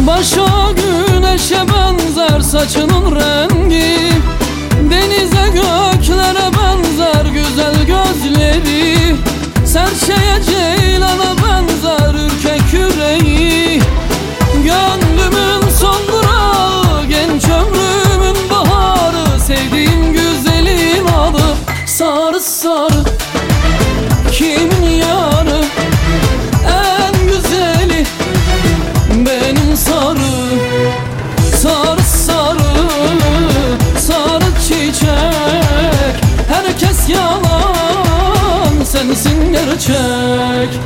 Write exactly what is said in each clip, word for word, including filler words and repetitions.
Başa güneşe benzer saçının rengi, denize göklere benzer güzel gözleri, serçeye ceylana benzer ürkek yüreği. Gönlümün son durağı, genç ömrümün baharı, sevdiğim güzelin adı sarı sarı. Kimin yarı en güzeli benim sarı. Sarı sarı, sarı çiçek, herkes yalan, sensin gerçek.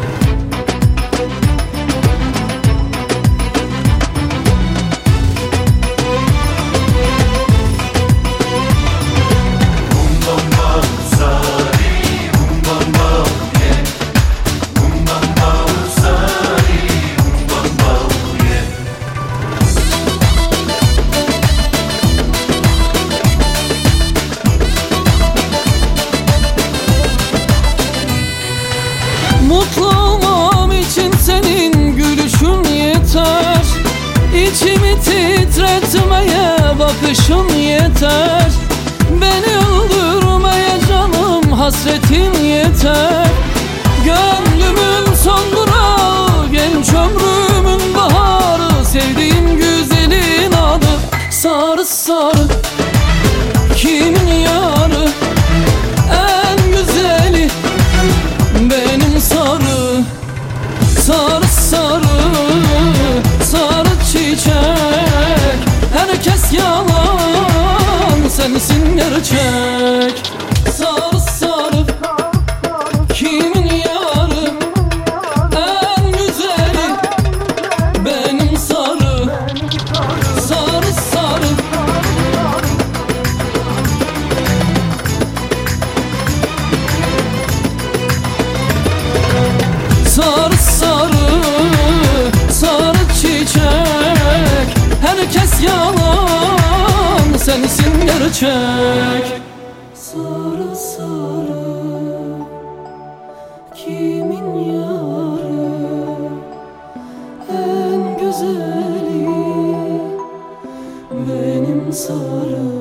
Mutlu olmam için senin gülüşün yeter, İçimi titretmeye bakışın yeter, beni öldürmeye canım hasretin yeter. Gönlümün son durağı, genç ömrümün baharı, sevdiğim güzelin adı sarı sarı. Kimin yarı en güzeli benim sarı. Sarı sarı, sarı çiçek, herkes yalan, sensin gerçek. Sarı sarı, kimin yarı en güzeli benim sarı. Sarı sarı, sarı sarı, sarı çiçek, herkes yalan, sensin gerçek. Sarı sarı, kimin yarı en güzeli benim sarı.